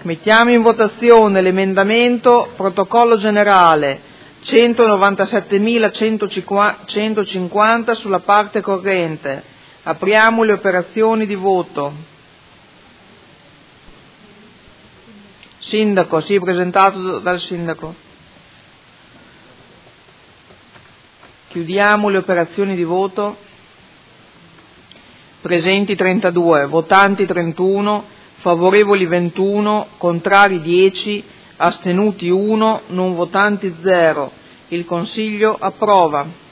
Mettiamo in votazione l'emendamento protocollo generale 197.150 sulla parte corrente. Apriamo le operazioni di voto. Sindaco, sì, presentato dal sindaco. Chiudiamo le operazioni di voto. Presenti 32, votanti 31, favorevoli 21, contrari 10, astenuti 1, non votanti 0. Il Consiglio approva.